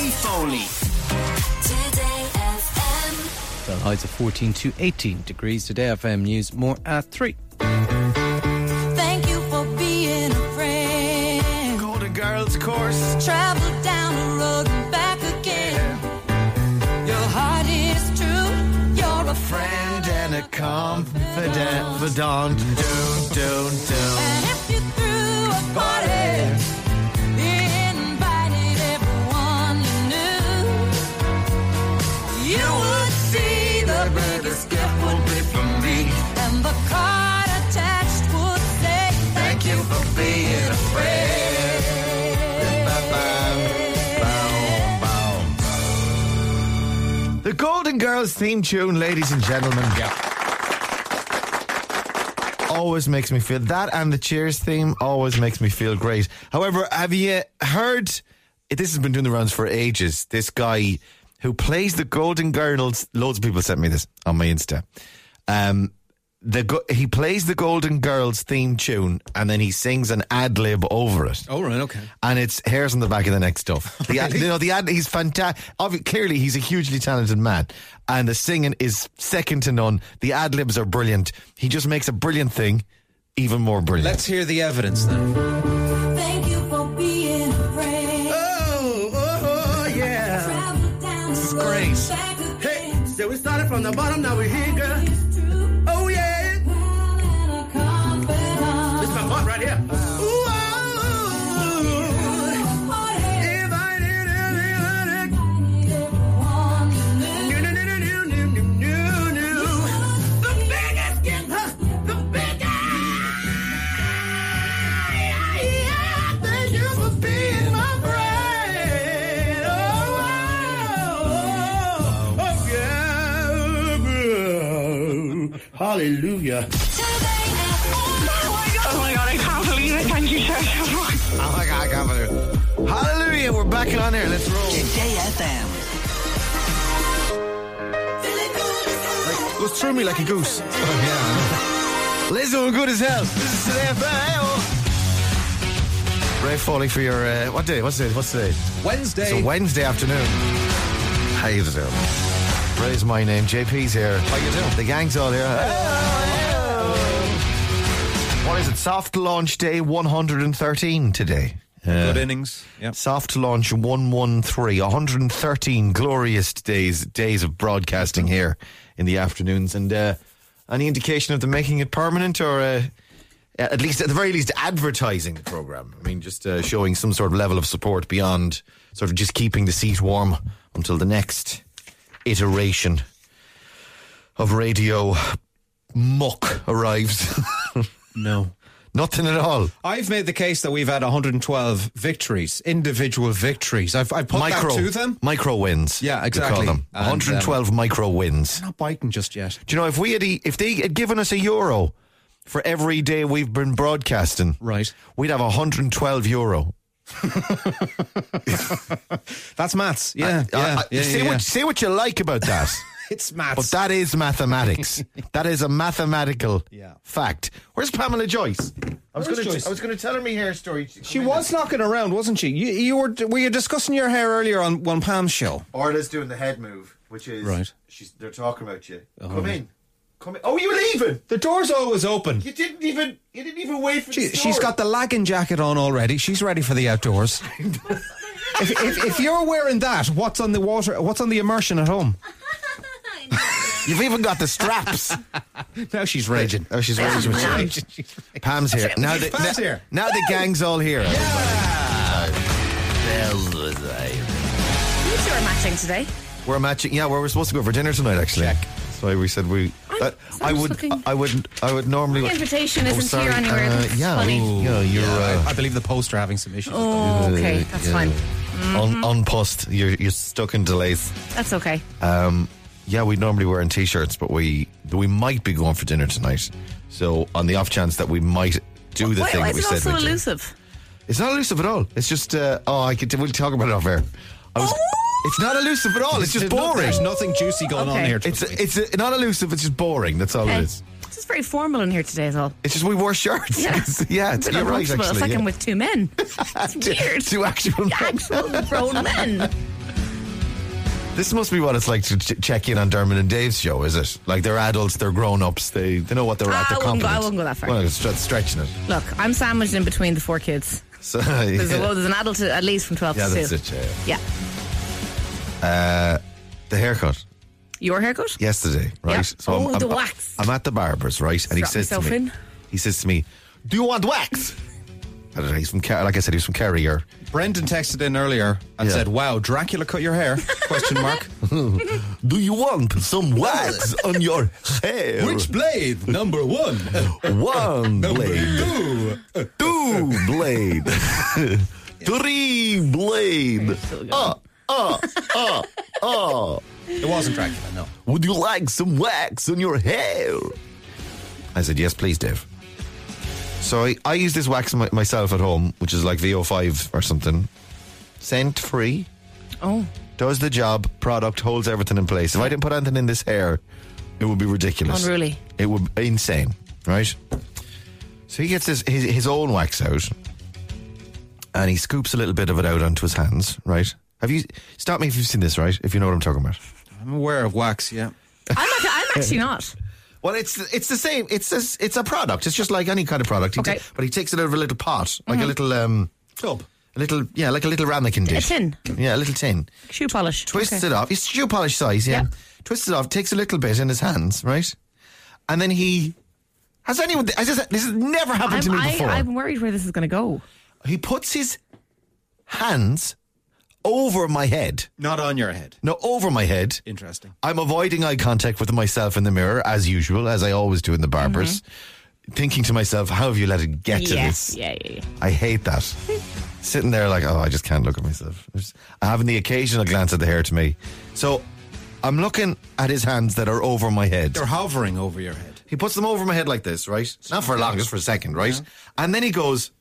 Foley. Today FM. The highs of 14 to 18 degrees. Today FM News more at 3. Thank you for being a friend. Golden Girls course. Travel down the road and back again. Your heart is true. You're a Friend and a confidant. Don't. And if you threw a party, invited everyone you knew, you would see the biggest gift would be from me. And the card attached would say, Thank you for being a friend. The Golden Girls theme tune, ladies and gentlemen. Always makes me feel that, and the Cheers theme always makes me feel great. However, have you heard, this has been doing the rounds for ages, this guy who plays the Golden Girls, loads of people sent me this on my Insta. He plays the Golden Girls theme tune and then he sings an ad-lib over it. Oh, right, okay. And it's hairs on the back of the neck stuff. He's fantastic. Clearly, he's a hugely talented man. And the singing is second to none. The ad-libs are brilliant. He just makes a brilliant thing even more brilliant. Let's hear the evidence then. thank you for being a friend. Oh, yeah. Travel down the road great. and back Hey, again. so we started from the bottom, now we're here, girl. It's true. Oh, yeah. And a confidant. This is my part right here. Ooh, oh, if I did everything, the biggest gift, the biggest. Thank you for being my friend. Oh, yeah. Hallelujah. Oh my God, I can't believe it. Thank you so much. Oh my God, I can't believe it. Hallelujah, we're back on air. Let's roll. Today FM. Goes through me like a goose. Oh, yeah. Lizzo, we're good as hell. This is Today FM. Ray Foley for your, what day? What's today? Wednesday. It's a Wednesday afternoon. How you doing? Ray's my name. JP's here. How you doing? The gang's all here. What is it? Soft launch day 113 today. Good innings. Yep. Soft launch 113. 113 glorious days of broadcasting here in the afternoons. And any indication of them making it permanent, or at least, at the very least, advertising the programme? I mean, just showing some sort of level of support beyond sort of just keeping the seat warm until the next iteration of radio muck arrives. No. Nothing at all. I've made the case that we've had 112 victories, individual victories. I've put that to them. Micro wins. Yeah, we exactly. call them. And, 112 micro wins. Not biting just yet. Do you know, if they had given us €1 for every day we've been broadcasting, Right. we'd have €112. That's maths. Yeah. Say what you like about that. It's maths. But that is mathematics. That is a mathematical fact. Where's Pamela Joyce? I was going to tell her my hair story. She was knocking around, wasn't she? Were you discussing your hair earlier on Pam's show? Orla's doing the head move, which is Right. They're talking about you. Come in. Oh, you leaving? The door's always open. You didn't even wait for the store. She's got the lagging jacket on already. She's ready for the outdoors. if you're wearing that, what's on the water? What's on the immersion at home? You've even got the straps. Now she's raging. Oh, she's raging. Pam's here. Now Pam's here. Now the gang's all here. You two are matching today. We're matching. Yeah, we're supposed to go for dinner tonight. Actually, that's why we said we. I would normally. The invitation isn't here anywhere. That's funny. I believe the post are having some issues. Oh, okay, that's fine. Unpost. You're stuck in delays. That's okay. Yeah, we'd normally wear in t-shirts, but we might be going for dinner tonight. So on the off chance that we might do the thing that we said we'd do. Why is it also elusive? It's not elusive at all. It's just we'll talk about it off air. It's not elusive at all. It's just boring. There's nothing juicy going on here. It's not elusive. It's just boring. That's all it is. It's just very formal in here today, is all. It's just we wore shirts. Yeah, You're right. Actually, it's like I'm with two men. It's weird. Two actual men. Actual grown men. This must be what it's like to check in on Dermot and Dave's show, is it? Like they're adults, they're grown-ups, they know what they're at, they're confident. I wouldn't go that far. Well, it's stretching it. Look, I'm sandwiched in between the 4 kids. So, There's an adult at least from 12 yeah, to 2. that's it, yeah. Yeah. The haircut Your haircut? yesterday, right? Yeah. So The wax. I'm at the barber's, right? And he Strap says to yourself me, in. do you want wax? I don't know, he's from like I said, he's from Kerry or Brendan texted in earlier and Yeah. said, "Wow, Dracula cut your hair?" Question mark. do you want some wax on your hair? Which blade? Number 1. One blade. 2. 2 blade. 3 blade. It wasn't Dracula, no. Would you like some wax on your hair? I said, yes, please, Dave. So I use this wax myself at home, which is like VO5 or something. Scent free. Oh. Does the job. Product holds everything in place. If I didn't put anything in this hair, it would be ridiculous. Unruly. It would be insane, right? So he gets his own wax out, and he scoops a little bit of it out onto his hands, right? Have you... Stop me if you've seen this, right? If you know what I'm talking about. I'm aware of wax, yeah. I'm actually not. Well, it's the same. It's a product. It's just like any kind of product. Okay. But he takes it out of a little pot, like a little Tub. a little like a little ramekin dish. A tin. Yeah, a little tin. Shoe polish. Twists it off. It's shoe polish size. Yeah. Yeah. Twists it off. Takes a little bit in his hands, right? And then he has anyone. This has never happened to me before. I'm worried where this is going to go. He puts his hands over my head. Not on your head. No, over my head. Interesting. I'm avoiding eye contact with myself in the mirror, as usual, as I always do in the barbers. Thinking to myself, how have you let it get to this? Yeah. I hate that. Sitting there like, I just can't look at myself. I'm having the occasional glance at the hair to me. So I'm looking at his hands that are over my head. They're hovering over your head. He puts them over my head like this, right? Not for long, just for a second, right? Yeah. And then he goes,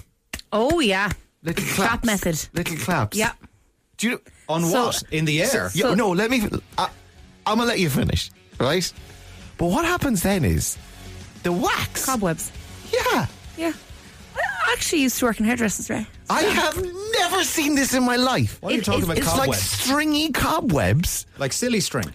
Oh, yeah. little claps. Clap method. Little claps. Yeah. Do you... On So- what? In the air? Yeah, no, let me... I'm going to let you finish, right? But what happens then is the wax... Cobwebs. Yeah. Yeah. I actually used to work in hairdressers, right? I have never seen this in my life. Why are you talking about It's like cobwebs? stringy cobwebs. Like silly string.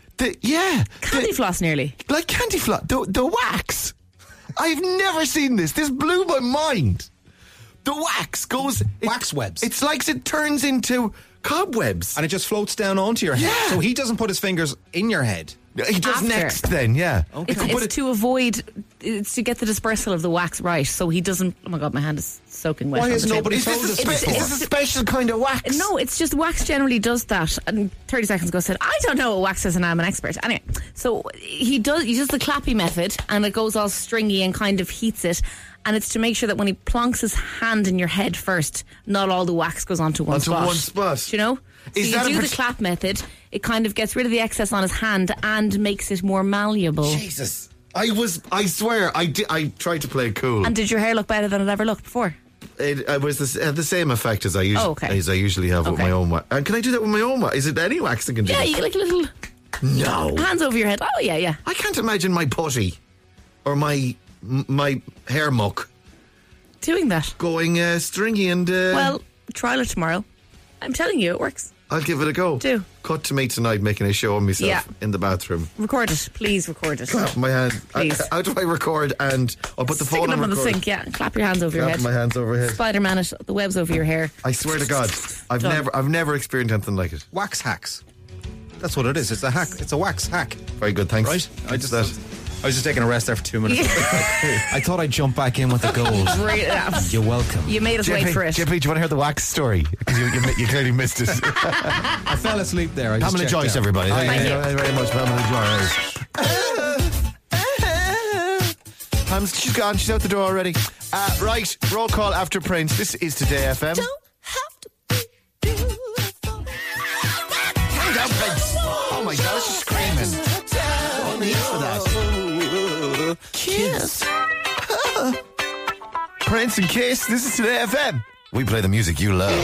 Candy floss nearly. Like candy floss. The wax. I've never seen this. This blew my mind. The wax goes... Wax webs. It's like it turns into cobwebs. And it just floats down onto your head. Yeah. So he doesn't put his fingers in your head. He does After. next then, yeah. Okay. It's to avoid, it's to get the dispersal of the wax right, so he doesn't. Oh my god, my hand is soaking wet. Why on has the table. nobody Is told us this before? a special kind of wax? No, it's just wax generally does that. And 30 seconds ago said, I don't know what wax is and I'm an expert. Anyway, so he does the clappy method and it goes all stringy and kind of heats it. And it's to make sure that when he plonks his hand in your head first, not all the wax goes onto one spot. Onto one spot. Do you know? Is So that you a do the clap method, it kind of gets rid of the excess on his hand and makes it more malleable. Jesus. I swear, I tried to play it cool. And did your hair look better than it ever looked before? It was the same effect as I usually have with Okay. my own wax. And can I do that with my own wax? Is it any wax that can do Yeah, that? you get like a little No. hands over your head. Oh, yeah. I can't imagine my putty or my hair muck Doing that. going stringy and... Well, trial it tomorrow. I'm telling you, it works. I'll give it a go. Do. Cut to me tonight making a show of myself Yeah. in the bathroom. Record it. Please record it. Clap my hand. Please. How do I record? And I'll put the Stick phone it up on on the record. sink, yeah. Clap your hands over your Clap head. my hands overhead. Spider-Man it, the webs over your hair. I swear to God, Done. I've never experienced anything like it. Wax hacks. That's what it is. It's a hack. It's a wax hack. Very good, thanks. Right? I Thanks just for that. I was just taking a rest there for 2 minutes. I thought I'd jump back in with the gold. You're welcome. You made us wait for it. JP, do you want to hear the wax story? Because you clearly missed it. I fell asleep there. I just Pamela checked Joyce, out. everybody. Thank Thank you. you very much, Pamela Joyce. Pam's, she's gone. She's out the door already. Right, roll call after Prince. This is Today FM. Calm down, Prince. Oh my God, she's screaming. No need for that. Kiss. Prince and Kiss. This is Today FM. We play the music you love.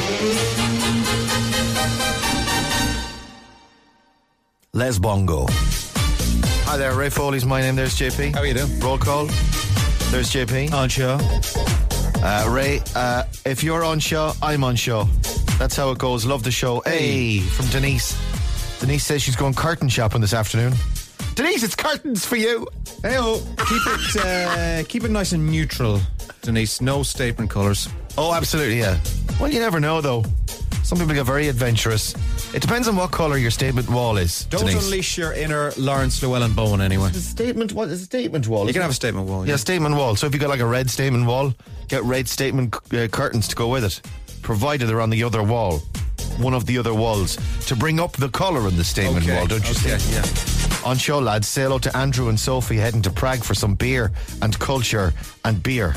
Les Bongo. Hi there, Ray Foley's my name. There's JP. How are you doing? Roll call. There's JP. On show. Ray, if you're on show, I'm on show. That's how it goes. Love the show. Hey, from Denise. Denise says she's going curtain shopping this afternoon. Denise, it's curtains for you. Hey-oh. Keep it nice and neutral, Denise. No statement colours. Oh, absolutely, yeah. Well, you never know, though. Some people get very adventurous. It depends on what colour your statement wall is. Don't Denise. unleash your inner Lawrence Llewellyn-Bowen anyway. What is a statement wall? You can have a statement wall. Yeah, statement wall. So if you got like a red statement wall, get red statement curtains to go with it, provided they're on the other wall, one of the other walls, to bring up the colour in the statement wall, don't you think? Yeah. On show, lads, say hello to Andrew and Sophie heading to Prague for some beer and culture and beer.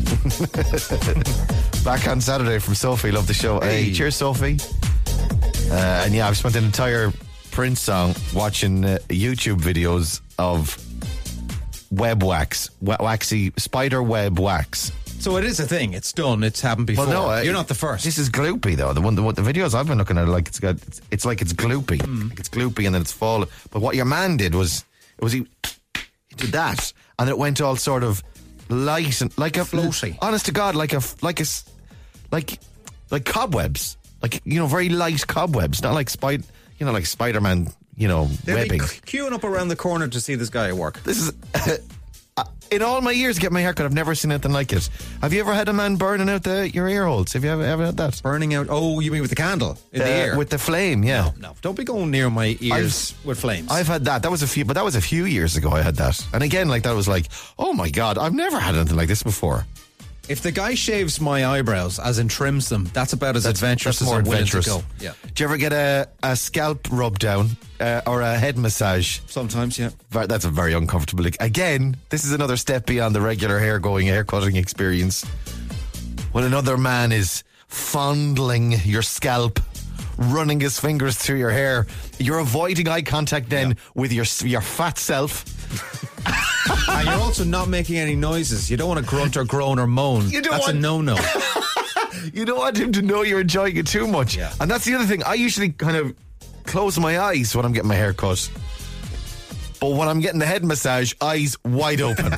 Back on Saturday from Sophie. Love the show. Hey, cheers, Sophie. And yeah, I've spent an entire Prince song watching YouTube videos of web wax, waxy spider web wax. So it is a thing. It's done. It's happened before. Well, no, you're not the first. This is gloopy though. The videos I've been looking at, like it's like it's gloopy. Like it's gloopy and then it's falling. But what your man did was he did that and it went all sort of light and like a floaty. Honest to God, like cobwebs. Like, you know, very light cobwebs, not like like Spider-Man, They'll webbing. be queuing up around the corner to see this guy at work. This is in all my years to get my haircut, I've never seen anything like it. Have you ever had a man burning out your ear holes? Have you ever had that? Burning out? Oh, you mean with the candle in the ear? With the flame, yeah. No, don't be going near my ears with flames. I've had that. That was a few years ago I had that. And again, like that was like, oh my God, I've never had anything like this before. If the guy shaves my eyebrows, as in trims them, that's about as adventurous as I'm willing to go. Yeah. Do you ever get a scalp rub down or a head massage? Sometimes, yeah. That's a very uncomfortable. Again, this is another step beyond the regular hair cutting experience. When another man is fondling your scalp, running his fingers through your hair, you're avoiding eye contact then with your fat self. And you're also not making any noises. You don't want to grunt or groan or moan. That's a no-no. You don't want him to know you're enjoying it too much. Yeah. And that's the other thing. I usually kind of close my eyes when I'm getting my hair cut. But when I'm getting the head massage, eyes wide open.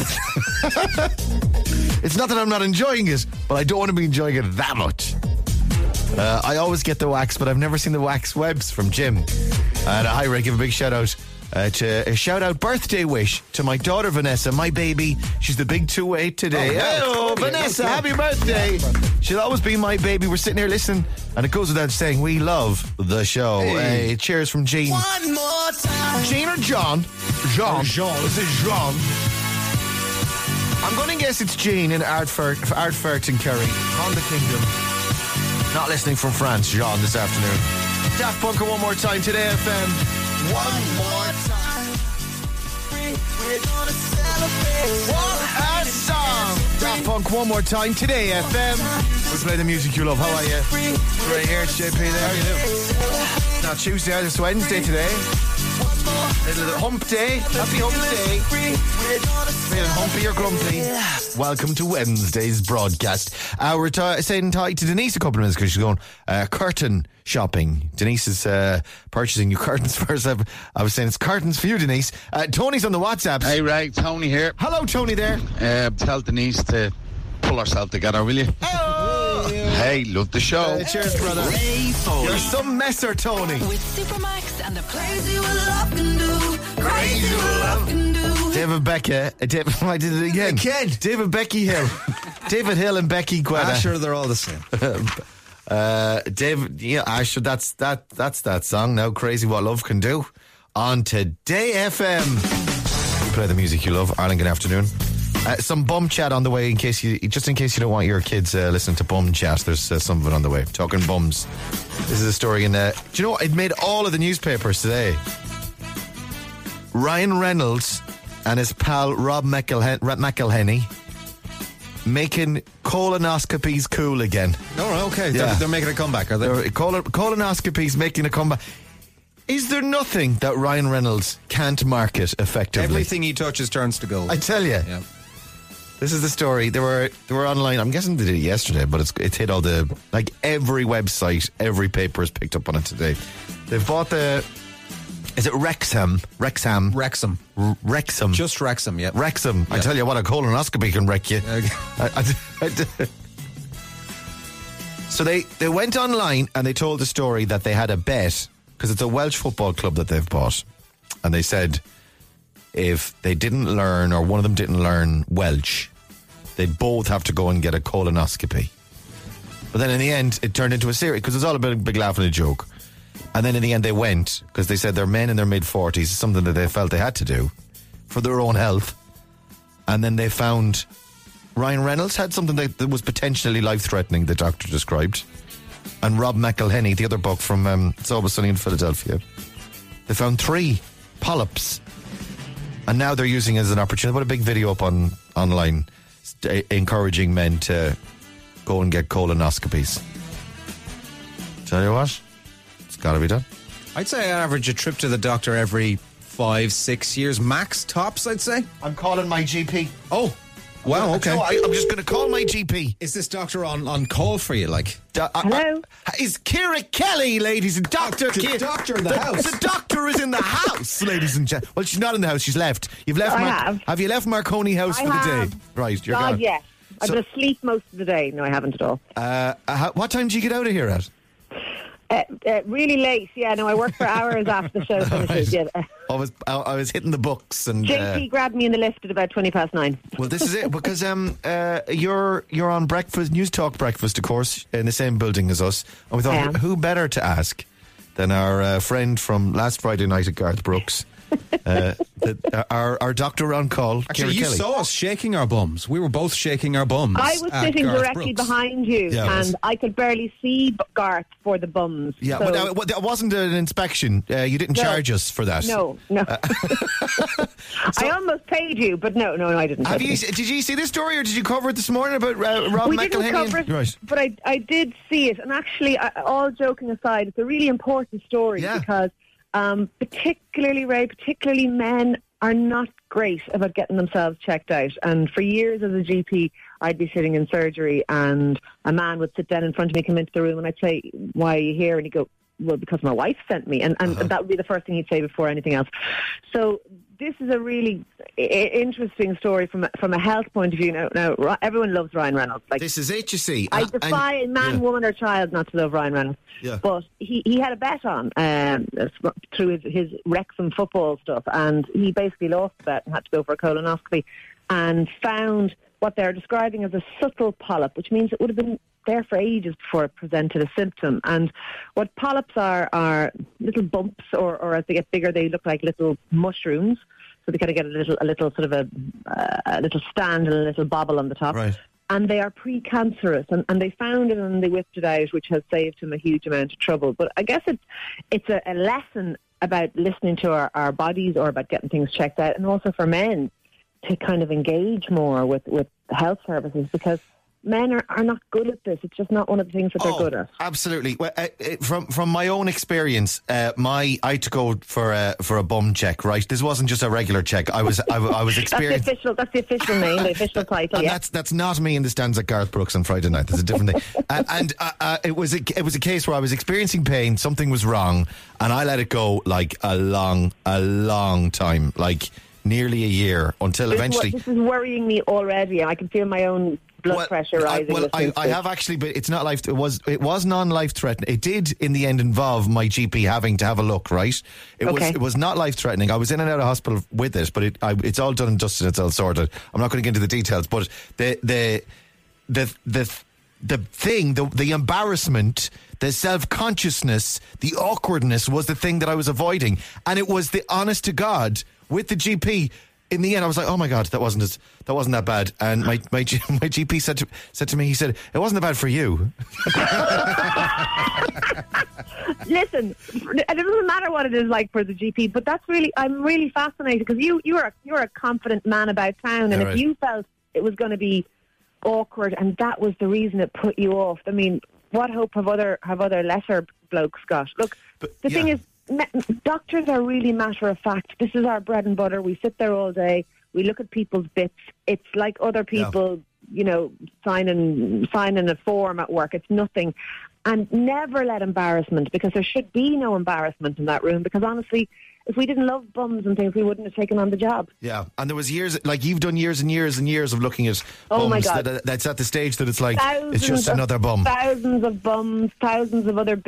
It's not that I'm not enjoying it, but I don't want to be enjoying it that much. I always get the wax, but I've never seen the wax webs from Jim. And hi, Ray, give a big shout out. To a shout out birthday wish to my daughter Vanessa, my baby. She's the big 2-8 today. Hello, Vanessa, happy birthday. She'll always be my baby. We're sitting here listening, and it goes without saying, we love the show. Hey, cheers from Jean. One more time. Jean or John? Jean. This is Jean. I'm going to guess it's Jean in Ardfert and Kerry. On the Kingdom. Not listening from France, Jean, this afternoon. Daft Punk one more time today, FM. One more time. We're gonna celebrate. What a song. Daft Punk one more time today, FM. We play the music you love. How are you? Right here, it's JP there. How you doing? Not Tuesday, it's Wednesday today. Little hump day. Happy hump day. Feeling humpy or grumpy? Welcome to Wednesday's broadcast. We're saying hi to Denise a couple of minutes because she's going curtain shopping. Denise is purchasing new curtains for us. I was saying it's curtains for you, Denise. Tony's on the WhatsApp. Hey, Ray, Tony here. Hello, Tony there. Tell Denise to pull herself together, will you? Hey, love the show. Cheers, brother. You're some messer, Tony. With Supermax and the crazy what love can do. Crazy what love can do. David Becca. I did it again. David Becky Hill. David Hill and Becky Guetta. Sure, they're all the same. David, yeah, Asher, that's that song now. Crazy what love can do. On Today FM. We play the music you love. Ireland, good afternoon. Some bum chat on the way in case you don't want your kids listening to bum chat. There's some of it on the way. Talking bums. This is a story in do you know what? It made all of the newspapers today. Ryan Reynolds and his pal Rob McElhenney making colonoscopies cool again. Oh, okay. Yeah. They're making a comeback, are they? Colonoscopies making a comeback. Is there nothing that Ryan Reynolds can't market effectively? Everything he touches turns to gold. I tell you. Yeah. This is the story. They were online. I'm guessing they did it yesterday, but it's hit all the, like, every website, every paper has picked up on it today. They've bought is it Wrexham? Wrexham. Wrexham. Just Wrexham, yeah. Wrexham. Yeah. I tell you what, a colonoscopy can wreck you. So they went online and they told the story that they had a bet because it's a Welsh football club that they've bought, and they said if they didn't learn, or one of them didn't learn Welsh, they both have to go and get a colonoscopy. But then in the end, it turned into a series, because it was all about a big laugh and a joke. And then in the end, they went, because they said they're men in their mid-40s, something that they felt they had to do for their own health. And then they found Ryan Reynolds had something that was potentially life-threatening, the doctor described. And Rob McElhenney, the other buck from It's Always Sunny in Philadelphia, they found 3 polyps. And now they're using it as an opportunity. Put a big video up online encouraging men to go and get colonoscopies. Tell you what, it's got to be done. I'd say I average a trip to the doctor every 5-6 years max, tops, I'd say. I'm calling my GP. Oh, wow, okay. So I'm just going to call my GP. Is this doctor on call for you, like? Hello? Is Ciara Kelly, ladies and Dr. The doctor in the house. The doctor is in the house, ladies and gentlemen. Well, she's not in the house, she's left. You've left. Have you left Marconi House for the day? Right, you're gone. Yes. I've been asleep most of the day. No, I haven't at all. What time do you get out of here at? Really late. Yeah, no, I work for hours after the show finishes. Right. Yeah. I was hitting the books, and JP grabbed me in the lift at about 9:20. Well, this is it, because you're on breakfast, News Talk Breakfast, of course, in the same building as us, and we thought, who better to ask than our friend from last Friday night at Garth Brooks. Our doctor on call, Actually, you Ciara Kelly. saw us shaking our bums. We were both shaking our bums. I was sitting Garth directly Brooks. behind you, and I could barely see Garth for the bums. Yeah, so but that wasn't an inspection. You didn't charge us for that. No. I almost paid you, but no, I didn't. Did you see this story, or did you cover it this morning about Rob We McElhenney? didn't cover it, Right. but I did see it. And actually, all joking aside, it's a really important story because particularly men are not great about getting themselves checked out. And for years as a GP, I'd be sitting in surgery and a man would sit down in front of me, come into the room, and I'd say, "Why are you here?" And he'd go, "Well, because my wife sent me." And that would be the first thing he'd say before anything else. So this is a really interesting story from a health point of view. Now everyone loves Ryan Reynolds. Like, this is it, you see. I defy a man, woman or child not to love Ryan Reynolds. Yeah. But he had a bet on through his Wrexham football stuff, and he basically lost the bet and had to go for a colonoscopy and found what they're describing as a subtle polyp, which means it would have been there for ages before it presented a symptom. And what polyps are little bumps, or as they get bigger, they look like little mushrooms. So they kind of get a little sort of a little stand and a little bobble on the top. Right. And they are precancerous, and they found it and they whipped it out, which has saved him a huge amount of trouble. But I guess it's a lesson about listening to our bodies, or about getting things checked out, and also for men to kind of engage more with health services, because men are not good at this. It's just not one of the things that they're good at. Absolutely. Well, from my own experience, I had to go for a bum check. Right, this wasn't just a regular check. I was experienced. That's the official name, the official title. And that's not me in the stands at Garth Brooks on Friday night. That's a different thing. And it was a case where I was experiencing pain. Something was wrong, and I let it go like a long time, like nearly a year, until eventually. This is worrying me already. I can feel my own blood pressure rising. I have actually, but it's not life. It was non-life threatening. It did in the end involve my GP having to have a look. Right, it was not life threatening. I was in and out of hospital with it, but it's all done and dusted. It's all sorted. I'm not going to get into the details, but the thing, the embarrassment, the self-consciousness, the awkwardness was the thing that I was avoiding, and it was the honest to God with the GP. In the end, I was like, "Oh my God, that wasn't that bad." And my GP said to me, he said, "It wasn't that bad for you." Listen, it doesn't matter what it is like for the GP, but I'm really fascinated, because you're a confident man about town, and if you felt it was going to be awkward and that was the reason it put you off, I mean, what hope have other lesser blokes got? Look, the thing is, doctors are really matter of fact. This is our bread and butter. We sit there all day. We look at people's bits. It's like other people, signing a form at work. It's nothing. And never let embarrassment, because there should be no embarrassment in that room, because honestly, if we didn't love bums and things, we wouldn't have taken on the job. Yeah, and there was years, like you've done years and years and years of looking at bums. My God. That's at the stage that it's like, it's just another bum. Thousands of bums, thousands of other bits.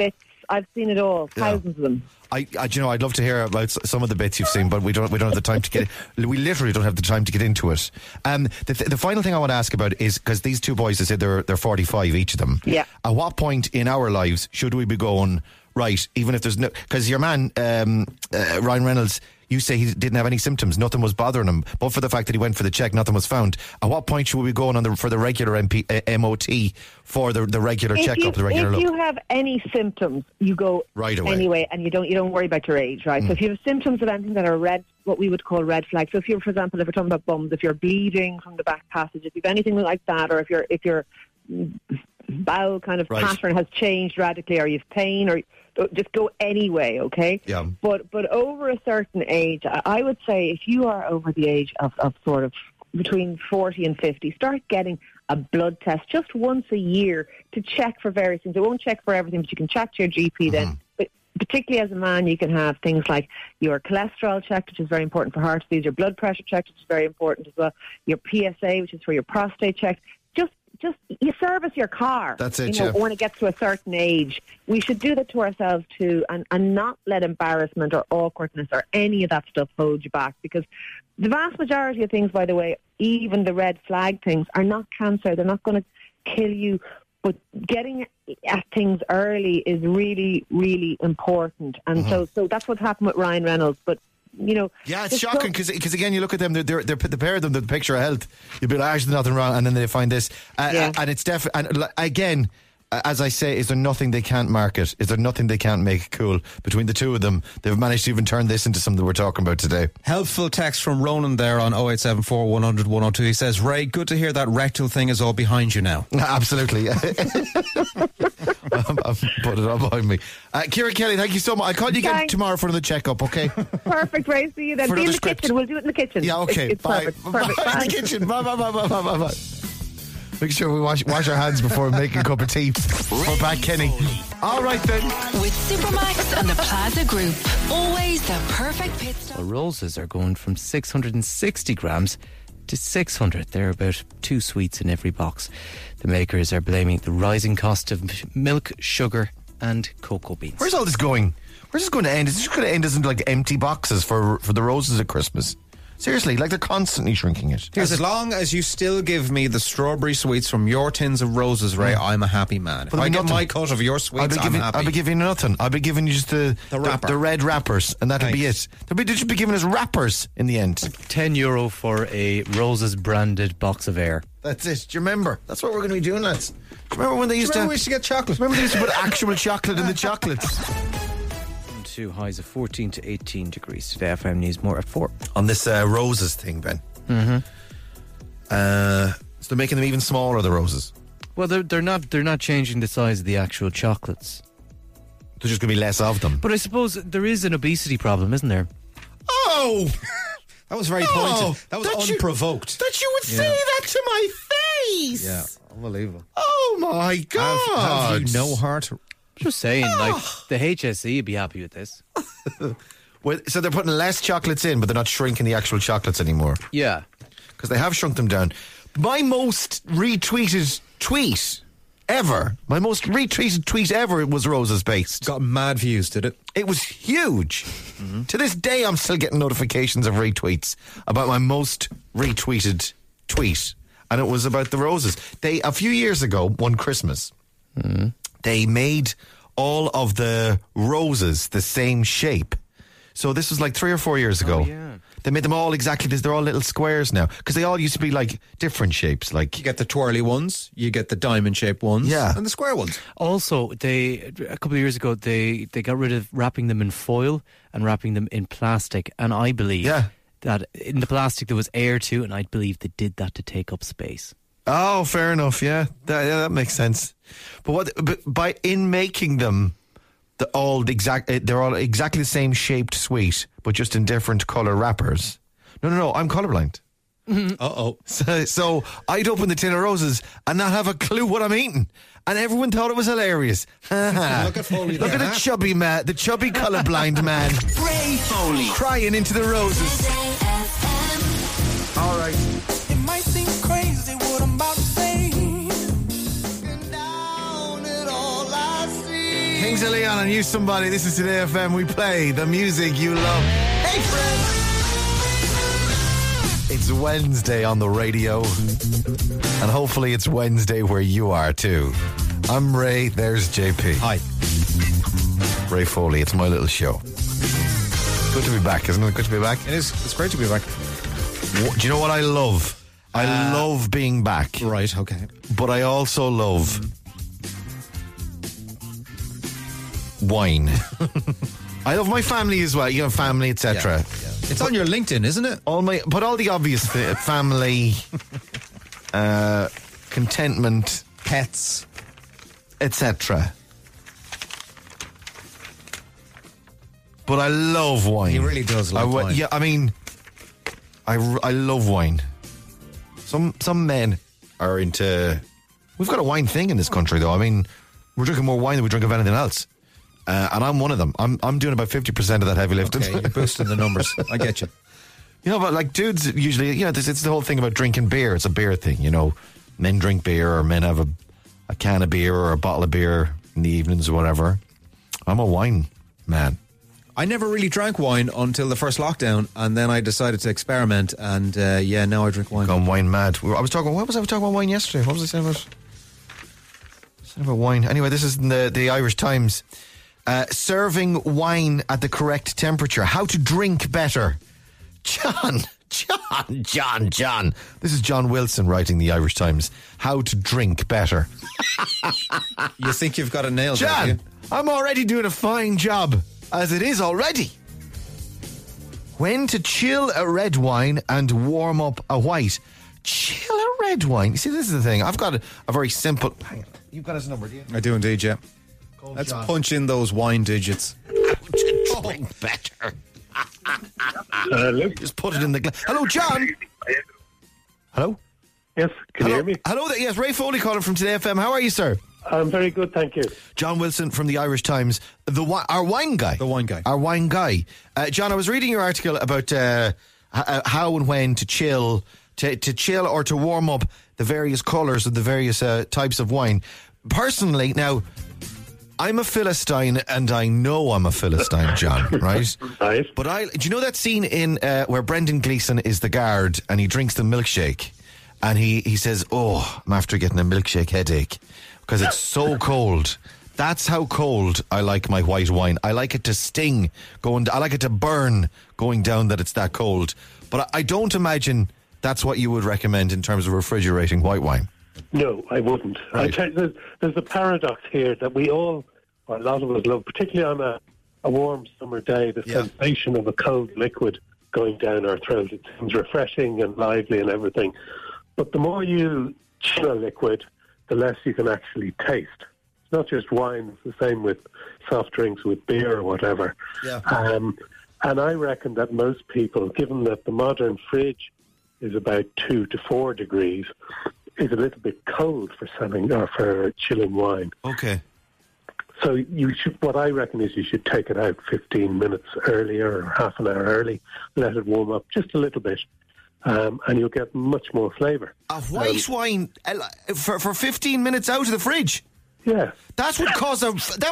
I've seen it all, thousands of them. I'd love to hear about some of the bits you've seen, but we don't have the time to get. We literally don't have the time to get into it. The final thing I want to ask about is because these two boys, they said they're 45 each of them. Yeah. At what point in our lives should we be going right? Even if there's no, because your man Ryan Reynolds, you say he didn't have any symptoms, nothing was bothering him, but for the fact that he went for the check, nothing was found. At what point should we be going for the regular MOT for the regular checkup, the regular look? If you have any symptoms, you go right away anyway, and you don't worry about your age, right? So if you have symptoms of anything that are red, what we would call red flags. So if you're, for example, if we're talking about bums, if you're bleeding from the back passage, if you have anything like that, or if your bowel kind of pattern has changed radically, or you have pain, or just go anyway, okay? Yeah. But over a certain age, I would say if you are over the age of sort of between 40 and 50, start getting a blood test just once a year to check for various things. It won't check for everything, but you can chat to your GP then. But particularly as a man, you can have things like your cholesterol checked, which is very important for heart disease, your blood pressure checked, which is very important as well, your PSA, which is for your prostate checked. Just you service your car. That's it, when it gets to a certain age. We should do that to ourselves too, and not let embarrassment or awkwardness or any of that stuff hold you back, because the vast majority of things, by the way, even the red flag things, are not cancer. They're not going to kill you, but getting at things early is really, really important. And so that's what's happened with Ryan Reynolds. But yeah, it's shocking because again, you look at them, they're the pair of them, the picture of health. You'd be like, there's nothing wrong, and then they find this, and it's definitely. And again, as I say, is there nothing they can't market? Is there nothing they can't make cool? Between the two of them, they've managed to even turn this into something we're talking about today. Helpful text from Ronan there on 0874 100 102. He says, Ray, good to hear that rectal thing is all behind you now. Absolutely. I've put it all behind me. Ciara Kelly, thank you so much. I'll call you again tomorrow for another checkup, okay? Perfect, Ray. See you then. Be in the kitchen. We'll do it in the kitchen. Yeah, okay. It's bye. Perfect. Bye. In the kitchen. Bye. Make sure we wash our hands before we make a cup of tea for Pat Kenny. All right then. With Supermax and the Plaza Group, always the perfect pit stop. Well, roses are going from 660 grams to 600. There are about 2 sweets in every box. The makers are blaming the rising cost of milk, sugar and cocoa beans. Where's all this going? Where's this going to end? Is this going to end as in like empty boxes for the roses at Christmas? Seriously, like they're constantly shrinking it. As long as you still give me the strawberry sweets from your tins of roses, Ray, I'm a happy man. If I get my cut of your sweets, I'm happy. I'll be giving you nothing. I'll be giving you just the red wrappers, and that'll be it. They'll just be giving us wrappers in the end. €10 for a roses branded box of air. That's it. Do you remember? That's what we're going to be doing, lads. Do you remember when they used to? We used to get chocolate. Remember they used to put actual chocolate in the chocolates? Highs of 14 to 18 degrees today. FM News more at 4. On this roses thing, Ben. So they're making them even smaller, the roses. Well, they're not changing the size of the actual chocolates. There's just going to be less of them. But I suppose there is an obesity problem, isn't there? Oh! That was very pointed. That was unprovoked. That you would say that to my face! Yeah, unbelievable. Oh my God! Have you no heart? Just saying, like, the HSE would be happy with this. Well, so they're putting less chocolates in, but they're not shrinking the actual chocolates anymore. Yeah. Because they have shrunk them down. My most retweeted tweet ever was roses based. Got mad views, did it? It was huge. To this day, I'm still getting notifications of retweets about my most retweeted tweet. And it was about the roses. A few years ago, one Christmas, they made all of the roses the same shape. So this was like 3 or 4 years ago. Oh, yeah. They made them all exactly this. They're all little squares now. Because they all used to be like different shapes. Like you get the twirly ones, you get the diamond-shaped ones, and the square ones. Also, a couple of years ago, they got rid of wrapping them in foil and wrapping them in plastic. And I believe that in the plastic there was air too, and I believe they did that to take up space. Oh, fair enough. Yeah, that makes sense. But in making them, they're all exactly the same shaped sweet, but just in different colour wrappers. No, I'm colourblind. So I'd open the tin of roses and not have a clue what I'm eating, and everyone thought it was hilarious. Look at the chubby man, the chubby colourblind man, Ray Foley, crying into the roses. All right. It might seem crazy what I'm about to say. Kings of Leon and You Somebody. This is Today FM. We play the music you love. Hey, friends! It's Wednesday on the radio. And hopefully it's Wednesday where you are too. I'm Ray. There's JP. Hi. Ray Foley. It's my little show. Good to be back, isn't it? Good to be back. It is. It's great to be back. Do you know what I love? I love being back. Right, okay. But I also love wine. I love my family as well. You know, family, etc. Yeah. It's on your LinkedIn, isn't it? All the obvious family, contentment, pets, etc. But I love wine. He really does love wine. Yeah, I mean, I love wine. Some men are into... We've got a wine thing in this country, though. I mean, we're drinking more wine than we drink of anything else. And I'm one of them. I'm doing about 50% of that heavy lifting. Okay, you're boosting the numbers. I get you. You know, but like dudes usually, you know, it's the whole thing about drinking beer. It's a beer thing, you know. Men drink beer, or men have a can of beer or a bottle of beer in the evenings or whatever. I'm a wine man. I never really drank wine until the first lockdown, and then I decided to experiment, and now I drink wine. Gone wine mad. What was I talking about wine yesterday? What was I saying about? Wine. Anyway, this is in the Irish Times. Serving wine at the correct temperature. How to drink better. John. This is John Wilson writing the Irish Times. How to drink better. You think you've got it nailed, John, I'm already doing a fine job as it is already. When to chill a red wine and warm up a white. Chill a red wine. You see, this is the thing. I've got a very simple... Hang on. You've got his number, do you? I do indeed, yeah. Let's punch in those wine digits. Drink better. Hello? Just put it in the glass. Hello, John. Hello? Yes, can you hear me? Hello there. Yes, Ray Foley calling from Today FM. How are you, sir? I'm very good, thank you. John Wilson from the Irish Times, our wine guy. The wine guy. Our wine guy. John, I was reading your article about how and when to chill, to chill or to warm up the various colours of the various types of wine. Personally, now, I'm a Philistine, and I know I'm a Philistine, John, right? Right. But do you know that scene in where Brendan Gleeson is the guard and he drinks the milkshake, and he says, "Oh, I'm after getting a milkshake headache because it's so cold." That's how cold I like my white wine. I like it to sting, I like it to burn going down that it's that cold. But I don't imagine that's what you would recommend in terms of refrigerating white wine. No, I wouldn't. Right. I tell you, there's a paradox here that we all, or a lot of us love, particularly on a warm summer day, the sensation of a cold liquid going down our throat. It seems refreshing and lively and everything. But the more you chill a liquid, the less you can actually taste. It's not just wine, it's the same with soft drinks, with beer or whatever. Yeah. And I reckon that most people, given that the modern fridge is about 2 to 4 degrees, is a little bit cold for for chilling wine. Okay. So what I reckon is you should take it out 15 minutes earlier or half an hour early, let it warm up just a little bit, and you'll get much more flavour. A white wine for 15 minutes out of the fridge? Yeah. That would cause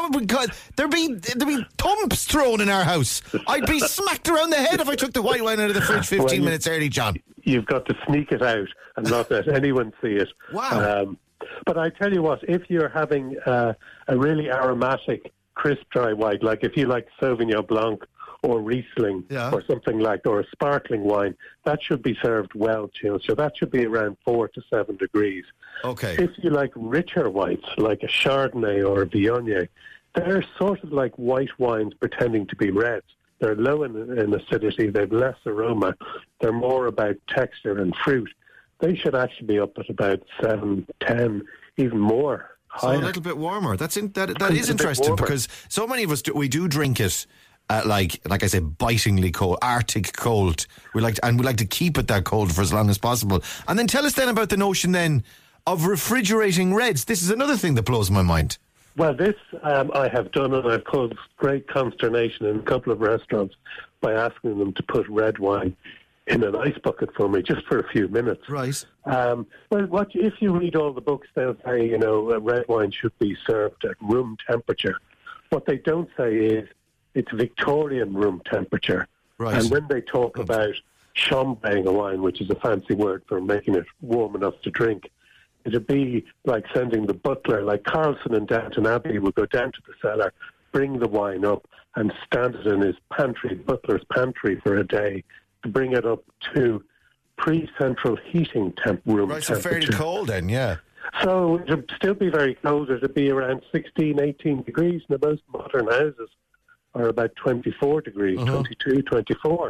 there'd be thumps thrown in our house. I'd be smacked around the head if I took the white wine out of the fridge 15 minutes early, John. You've got to sneak it out and not let anyone see it. Wow. But I tell you what, if you're having a really aromatic, crisp, dry white, like if you like Sauvignon Blanc or Riesling or something or a sparkling wine, that should be served well chilled. So that should be around 4 to 7 degrees. Okay. If you like richer whites, like a Chardonnay or a Viognier, they're sort of like white wines pretending to be reds. They're low in acidity, they have less aroma, they're more about texture and fruit. They should actually be up at about 7, 10, even more. So a little bit warmer. That is interesting because so many of us we do drink it at like I say, bitingly cold, Arctic cold. We like to keep it that cold for as long as possible. And then tell us then about the notion then of refrigerating reds. This is another thing that blows my mind. Well, this I have done, and I've caused great consternation in a couple of restaurants by asking them to put red wine in an ice bucket for me just for a few minutes. Right. Well, if you read all the books, they'll say, red wine should be served at room temperature. What they don't say is it's Victorian room temperature. Right. And when they talk about chambreing a wine, which is a fancy word for making it warm enough to drink, it'd be like sending the butler, like Carlson and Downton Abbey would go down to the cellar, bring the wine up and stand it in his pantry, butler's pantry, for a day to bring it up to pre-central heating room Right, temperature. so fairly cold then, yeah. So it'd still be very cold. It'd be around 16, 18 degrees. Now, most modern houses are about 24 degrees, 22, 24.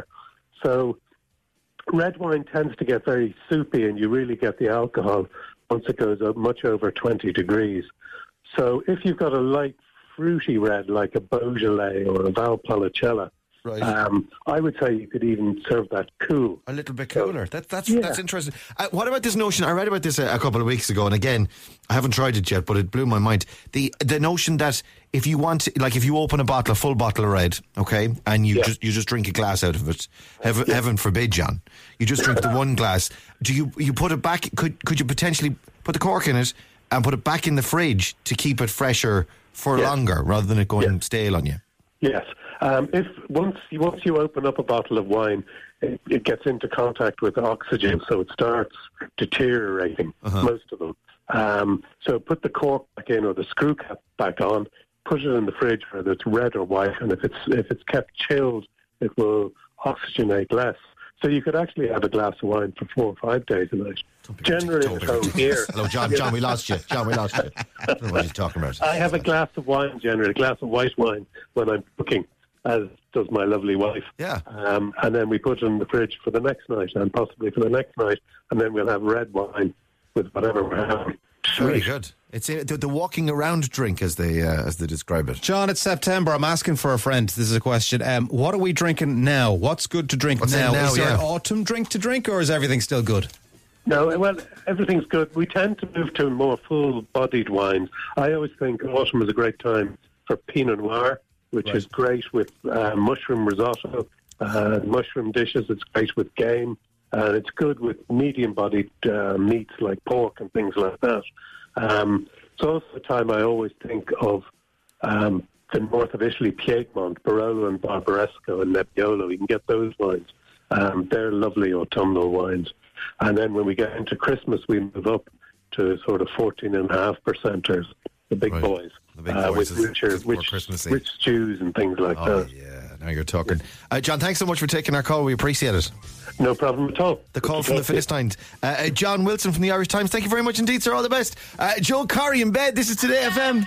So red wine tends to get very soupy, and you really get the alcohol once it goes up much over 20 degrees. So if you've got a light fruity red like a Beaujolais or a Valpolicella, right. I would say you could even serve that cool. A little bit cooler. That's interesting. What about this notion? I read about this a couple of weeks ago, and again, I haven't tried it yet, but it blew my mind. The notion that if you want, like, if you open a full bottle of red, okay, and you just drink a glass out of it, heaven forbid, John, you just drink the one glass. Do you put it back? Could you potentially put the cork in it and put it back in the fridge to keep it fresher for longer, rather than it going stale on you? Yes. If once you open up a bottle of wine, it gets into contact with oxygen, so it starts deteriorating, most of them. So put the cork back in or the screw cap back on, put it in the fridge, whether it's red or white, and if it's kept chilled, it will oxygenate less. So you could actually have a glass of wine for 4 or 5 days a night. Generally at home here. Hello, John, we lost you. John, we lost you. I don't know what you're talking about. I have a glass of wine generally, a glass of white wine when I'm cooking, as does my lovely wife. Yeah. And then we put it in the fridge for the next night and possibly for the next night, and then we'll have red wine with whatever we're having. Very good. It's the walking around drink, as they describe it. John, it's September. I'm asking for a friend. This is a question. What are we drinking now? What's good to drink now? Is there an autumn drink to drink, or is everything still good? No, well, everything's good. We tend to move to more full-bodied wines. I always think autumn is a great time for Pinot Noir, which is great with mushroom risotto, mushroom dishes. It's great with game. It's good with medium-bodied meats like pork and things like that. It's also a time I always think of the north of Italy, Piedmont, Barolo and Barbaresco and Nebbiolo. You can get those wines. They're lovely autumnal wines. And then when we get into Christmas, we move up to sort of 14.5%ers, the big boys. The big boys with rich stews and things like that. Yeah, now you're talking. John, thanks so much for taking our call. We appreciate it. No problem at all. The call from the Philistines. John Wilson from the Irish Times. Thank you very much indeed, sir. All the best. Joe Corey in bed. This is Today FM.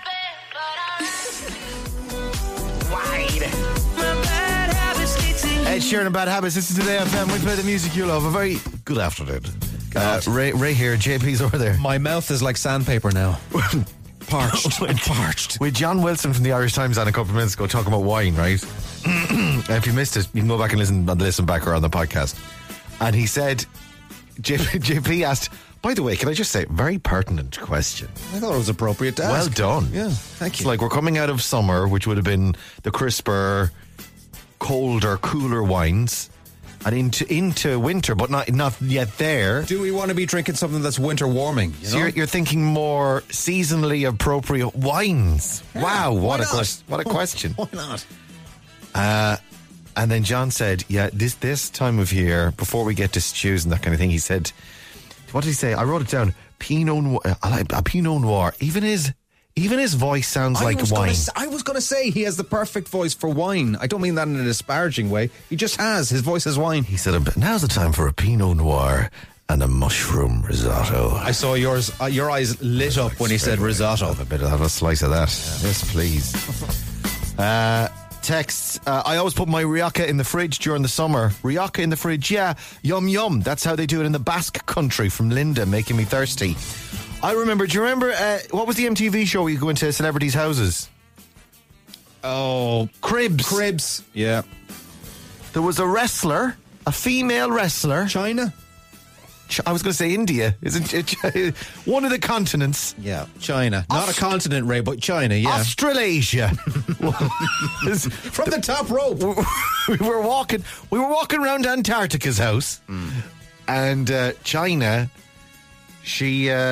Ed Sheeran and Bad Habits. This is Today FM. We play the music you love. A very good afternoon. Ray here. JP's over there. My mouth is like sandpaper now. Parched. With John Wilson from the Irish Times on a couple of minutes ago talking about wine, right? If you missed it, you can go back and listen back or on the podcast. And he said, JP asked, by the way, can I just say, very pertinent question. I thought it was appropriate to ask. Well done. Yeah, thank you. It's like we're coming out of summer, which would have been the crisper, colder, cooler wines, and into winter, but not yet there. Do we want to be drinking something that's winter warming? So you're thinking more seasonally appropriate wines. Yeah, wow, what a question. Why not? And then John said, yeah, this time of year, before we get to stews and that kind of thing, he said, what did he say? I wrote it down. Pinot Noir. A Pinot Noir. Even his voice sounds like wine. I was going to say he has the perfect voice for wine. I don't mean that in a disparaging way. He just has. His voice is wine. He said, now's the time for a Pinot Noir and a mushroom risotto. I saw your eyes lit up when he said risotto. Have a slice of that. Yeah. Yes, please. Texts. I always put my Rioja in the fridge during the summer. Rioja in the fridge, yeah. Yum yum. That's how they do it in the Basque country. From Linda, making me thirsty. I remember. Do you remember what was the MTV show where you go into celebrities' houses? Oh, Cribs. Yeah. There was a wrestler, a female wrestler. China. I was going to say India. Isn't it? One of the continents. Yeah, China. Not a continent, Ray, but China, yeah. Australasia. From the top rope. We were walking around Antarctica's house. And China, she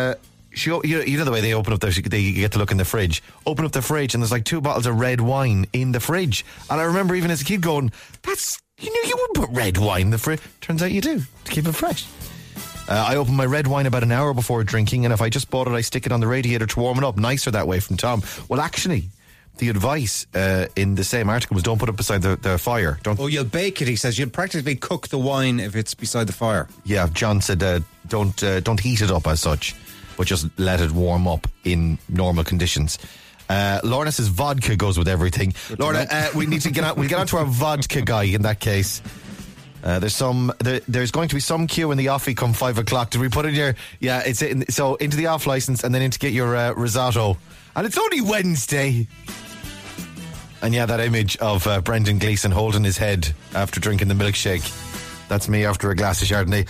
you know the way they open up they get to look in the fridge. Open up the fridge and there's like 2 bottles of red wine in the fridge. And I remember even as a kid going, you knew you wouldn't put red wine in the fridge. Turns out you do, to keep it fresh. I open my red wine about an hour before drinking, and if I just bought it, I stick it on the radiator to warm it up. Nicer that way from Tom. Well, actually, the advice in the same article was don't put it beside the fire. You'll bake it, he says. You'll practically cook the wine if it's beside the fire. Yeah, John said don't heat it up as such, but just let it warm up in normal conditions. Lorna says vodka goes with everything. Lorna, we need to we'll get on to our vodka guy in that case. There's going to be some queue in the offie come 5 o'clock. Did we put in your... Yeah, so into the off licence and then in to get your risotto. And it's only Wednesday. And yeah, that image of Brendan Gleeson holding his head after drinking the milkshake. That's me after a glass of Chardonnay.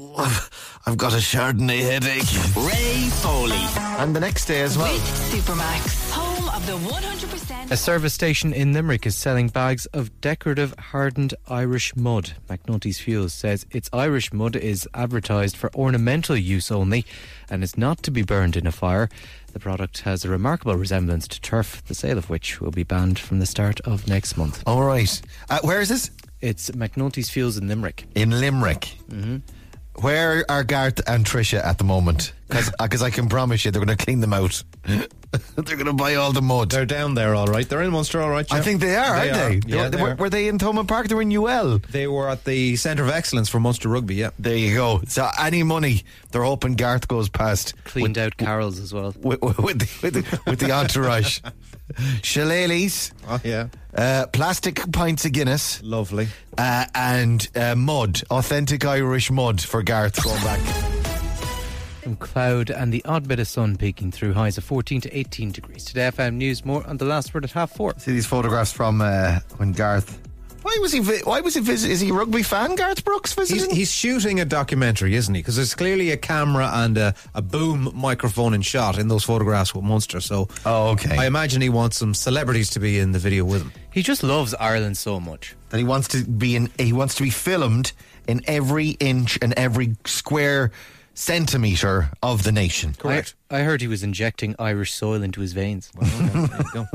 I've got a Chardonnay headache. Ray Foley. And the next day as well. With Supermax, home of the 100%. A service station in Limerick is selling bags of decorative hardened Irish mud. McNulty's Fuels says its Irish mud is advertised for ornamental use only and is not to be burned in a fire. The product has a remarkable resemblance to turf, the sale of which will be banned from the start of next month. All right. Where is this? It's McNulty's Fuels in Limerick. In Limerick? Mm-hmm. Where are Garth and Tricia at the moment? Because I can promise you they're going to clean them out. They're going to buy all the mud. They're down there, all right. They're in Munster, all right. I think they are, aren't they? Yeah, were they in Thomond Park? They were in UL. They were at the Centre of Excellence for Munster Rugby, yeah. There you go. So any money, they're hoping Garth goes past. Cleaned out Carol's as well. With the entourage. Shillelaghs. Oh, yeah. Plastic pints of Guinness. Lovely. And mud. Authentic Irish mud for Garth going back. Some cloud and the odd bit of sun peeking through, highs of 14 to 18 degrees. Today FM News, more on the last word at 4:30. See these photographs from when Garth... Why was he visiting? Is he a rugby fan, Garth Brooks, visiting? He's shooting a documentary, isn't he? Because there's clearly a camera and a boom microphone in shot in those photographs with Munster. So, okay. I imagine he wants some celebrities to be in the video with him. He just loves Ireland so much that he wants to be filmed in every inch and every square centimetre of the nation. Correct. I heard he was injecting Irish soil into his veins. Well, there you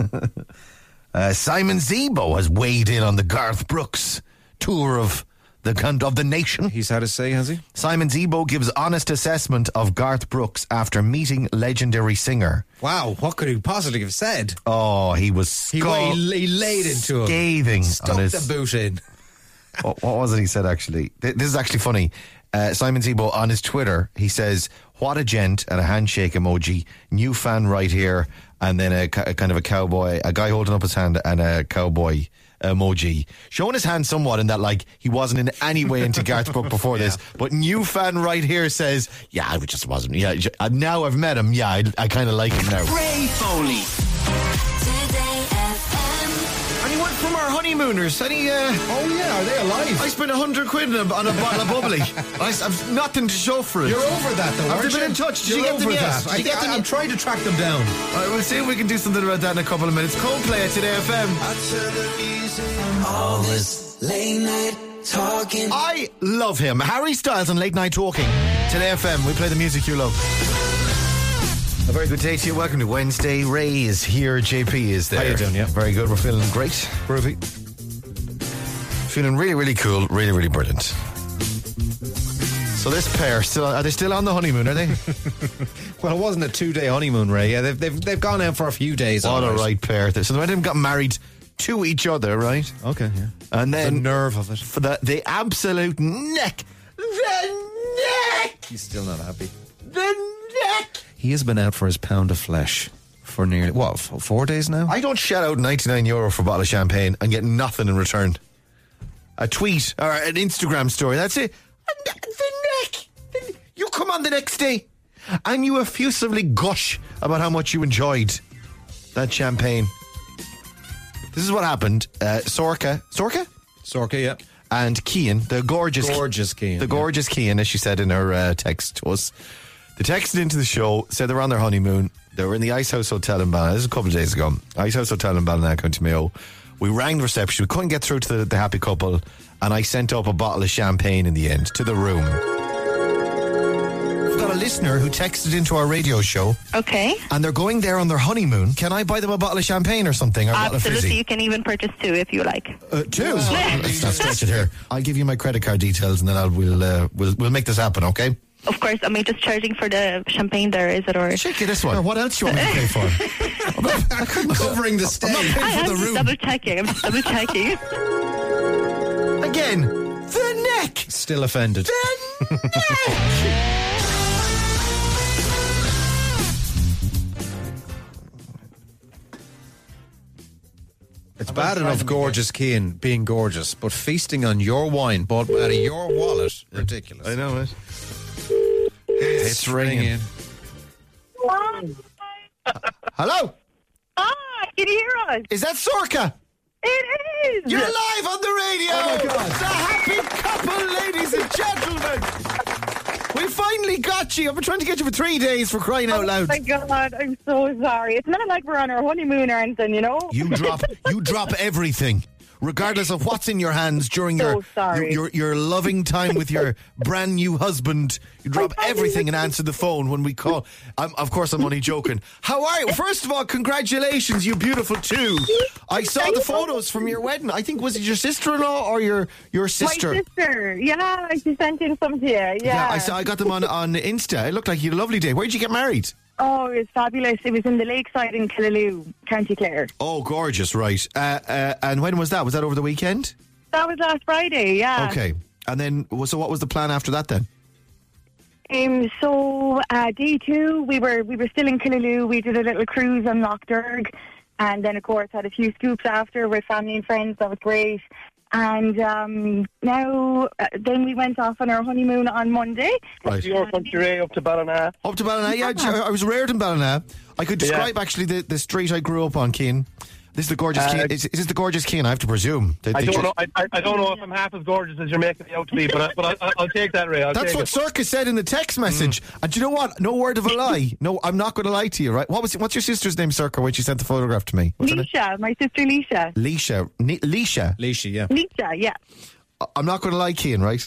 go. Simon Zebo has weighed in on the Garth Brooks tour of the nation. He's had his say, has he? Simon Zebo gives honest assessment of Garth Brooks after meeting legendary singer. Wow, what could he possibly have said? Oh, he was he laid into him. Scathing. Stuck the boot in. What was it he said, actually? This is actually funny. Simon Zebo on his Twitter, he says, "What a gent," and a handshake emoji, "new fan right here," and then a kind of a cowboy, a guy holding up his hand and a cowboy emoji, showing his hand somewhat in that, like, he wasn't in any way into Garth Brooks before this, but new fan right here says, yeah, I just wasn't, yeah, now I've met him, yeah, I kind of like him now. Ray Foley. Anyone from our honeymooners? Any, oh yeah, are they alive? I spent 100 quid on a bottle of bubbly. I've nothing to show for it. You're over that though, Have they been in touch? Did You're you get them over yet? that. I'm trying to track them down. Alright, we'll see if we can do something about that in a couple of minutes. Coldplay at Today FM. All this late night talking. I love him. Harry Styles on Late Night Talking. Today FM, we play the music you love. A very good day to you. Welcome to Wednesday. Ray is here. JP is there. How you doing? Yeah, very good. We're feeling great. Groovy. Feeling really, really cool. Really, really brilliant. So this pair, are they still on the honeymoon, are they? Well, it wasn't a 2-day honeymoon, Ray. Yeah, they've gone out for a few days. What a right pair. So they went and got married to each other, right? Okay, yeah. And then the nerve of it. For the absolute neck. The neck! He's still not happy. The neck! He has been out for his pound of flesh for nearly, 4 days now? I don't shell out €99 for a bottle of champagne and get nothing in return. A tweet or an Instagram story, that's it. The neck! You come on the next day and you effusively gush about how much you enjoyed that champagne. This is what happened. Sorka, yeah. And Cian, the gorgeous Cian. The gorgeous Cian, as she said in her text to us. They texted into the show, said they were on their honeymoon. They were in the Ice House Hotel in Ballina. This is a couple of days ago. Ice House Hotel in Ballina, County Mayo. We rang the reception. We couldn't get through to the happy couple, and I sent up a bottle of champagne in the end to the room. We've got a listener who texted into our radio show. Okay. And they're going there on their honeymoon. Can I buy them a bottle of champagne or something? Or a bottle of Absolutely. fizzy? You can even purchase 2 if you like. 2? Let's not stretch it here. I'll give you my credit card details and then we'll make this happen, okay? Of course. Am I just charging for the champagne there, is it? Or Check you this one. What else do you want me to pay for? I couldn't covering the stage. I'm not paying for the room. double checking. I'm just double checking. Again, the neck. Still offended. The neck. It's bad enough gorgeous Cian being gorgeous, but feasting on your wine bought out of your wallet, ridiculous. I know it. It's ringing. Hello? Hi, can you hear us? Is that Sorka? It is! You're live on the radio! Oh my God. The happy couple, ladies and gentlemen! We finally got you! I've been trying to get you for 3 days, for crying out loud. Oh my God, I'm so sorry. It's not like we're on our honeymoon or anything, you know? You drop everything. Regardless of what's in your hands during your loving time with your brand new husband, you drop everything and answer the phone when we call. Of course, I'm only joking. How are you? First of all, congratulations, you beautiful two. I saw the photos from your wedding. I think, was it your sister-in-law or your sister? My sister. Yeah, she sent in some to you. Yeah. I got them on Insta. It looked like you had a lovely day. Where did you get married? Oh, it was fabulous. It was in the lakeside in Killaloe, County Clare. Oh, gorgeous, right. And when was that? Was that over the weekend? That was last Friday, yeah. Okay. And then, so what was the plan after that then? Day 2, we were still in Killaloe. We did a little cruise on Loch Derg. And then, of course, had a few scoops after with family and friends. That was great. And then we went off on our honeymoon on Monday. Right. Your country up to Ballina. Up to Ballina, yeah. I was reared in Ballina. I could describe actually the street I grew up on, Cian. This is the gorgeous Cian. Is this the gorgeous Cian? I have to presume. I don't know. I don't know if I'm half as gorgeous as you're making me out to be, but I'll take that, Ray. That's what Circus said in the text message. And do you know what? No word of a lie. No, I'm not going to lie to you, right? What's your sister's name, Circa, when she sent the photograph to me? Leisha, my sister Leisha. Leisha, yeah. Leisha, yeah. I'm not going to lie, Cian, right?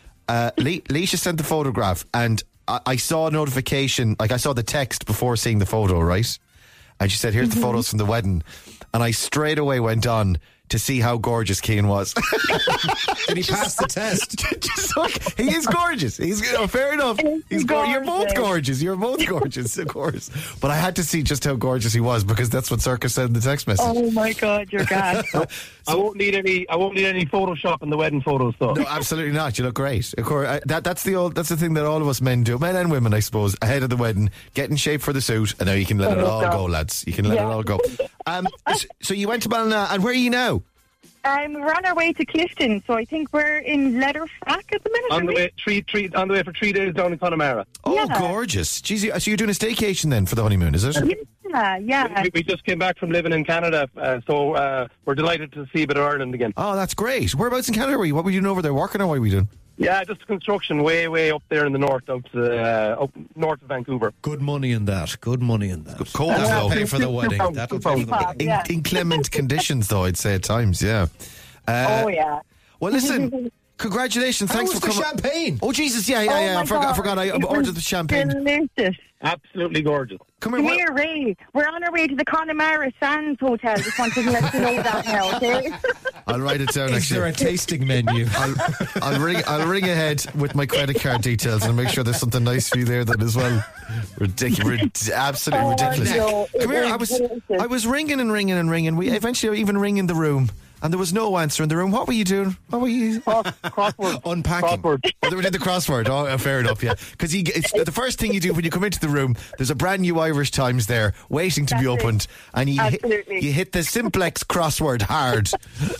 Leisha sent the photograph, and I saw a notification, like I saw the text before seeing the photo, right? And she said, here's the photos from the wedding. And I straight away went on to see how gorgeous Cian was. Did he pass the test? Just like, he is gorgeous. He's fair enough. He's you're both gorgeous. You're both gorgeous, of course. But I had to see just how gorgeous he was, because that's what Circus said in the text message. Oh my God, you're gas. I won't need any Photoshop in the wedding photos, though. No, absolutely not. You look great. Of course, that's the thing that all of us men do, men and women, I suppose, ahead of the wedding, get in shape for the suit, and now you can let it all go, lads. You can let it all go. So you went to Ballina, and where are you now? We're on our way to Clifton, so I think we're in Letterfrack at the minute. On the way for 3 days down in Connemara. Oh, yeah. Gorgeous. Jeez, so you're doing a staycation then for the honeymoon, is it? Yeah. We just came back from living in Canada, so we're delighted to see a bit of Ireland again. Oh, that's great. Whereabouts in Canada were you? What were you doing over there? Working, or what were you doing? Yeah, just construction way up there in the north, up north of Vancouver. Good money in that. Good cold, that'll pay for the wedding. That'll pay for the wedding. Inclement conditions, though, I'd say at times, yeah. Yeah. Well, listen, congratulations. Thanks for coming. Champagne. Oh, Jesus, yeah. I forgot. I ordered the champagne. Delicious. Absolutely gorgeous. Come here, Ray. We're on our way to the Connemara Sands Hotel. Just wanted to let you know that now, okay? I'll write it down. Is there a tasting menu? I'll ring ahead with my credit card details and make sure there's something nice for you there then as well. Ridiculous, absolutely ridiculous. No, come here. I was ringing and ringing. We eventually even ring in the room. And there was no answer in the room. What were you doing? Crossword. Unpacking. Crossword. Oh, they did the crossword. Oh, fair enough, yeah. Because it's the first thing you do when you come into the room, there's a brand new Irish Times there waiting to be opened. And you hit the simplex crossword hard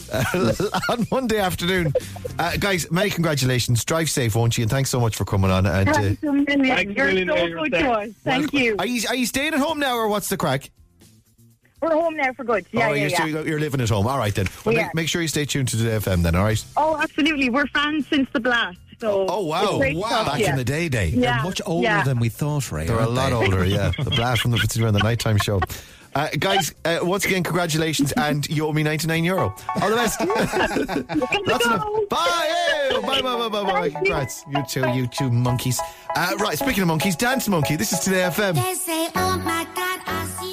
on Monday afternoon. Guys, many congratulations. Drive safe, won't you? And thanks so much for coming on. And, thanks a million. You're so good to us. Thank you. Are you staying at home now, or what's the crack? We're home now for good. Yeah, you're living at home. All right, then. Well, make sure you stay tuned to the FM then, all right? Oh, absolutely. We're fans since the blast. So wow. Back in the day. Yeah. They're much older than we thought, Ray. They're a lot older, yeah. The blast from the nighttime show. Guys, once again, congratulations, and you owe me €99. All the best. Bye. you. Bye. Congrats. You two monkeys. Right, speaking of monkeys, Dance Monkey. This is Today FM. They say, oh my God, I see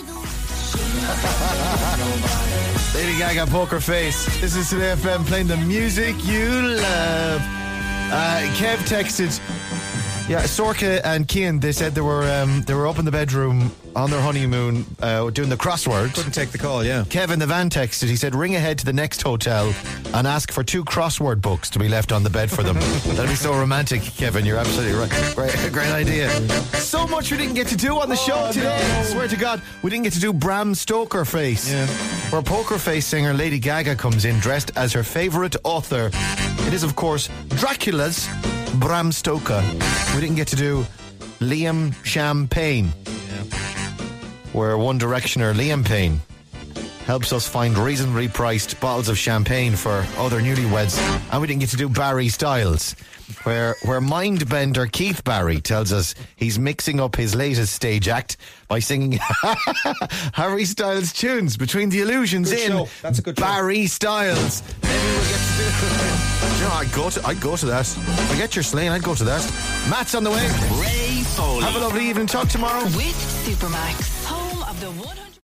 the Lady Gaga, Poker Face. This is Today FM playing the music you love. Kev texted. Yeah, Sorka and Cian, they said they were up in the bedroom on their honeymoon doing the crossword. Couldn't take the call, yeah. Kevin the van texted. He said, ring ahead to the next hotel and ask for 2 crossword books to be left on the bed for them. That'd be so romantic, Kevin. You're absolutely right. Great idea. So much we didn't get to do on the show today. No. Swear to God, we didn't get to do Bram Stoker Face. Yeah. Where Poker Face singer Lady Gaga comes in dressed as her favourite author. It is, of course, Dracula's Bram Stoker. We didn't get to do Liam Champagne, where One Directioner Liam Payne helps us find reasonably priced bottles of champagne for other newlyweds. And we didn't get to do Barry Styles, where Mindbender Keith Barry tells us he's mixing up his latest stage act by singing Harry Styles tunes between the illusions good in show. That's a good Barry Styles. Maybe we'll get to do you know, I'd go to that. Forget your slaying, I'd go to that. Matt's on the way. Ray Foley. Have a lovely evening. Talk tomorrow. With Supermax. Home of the 100.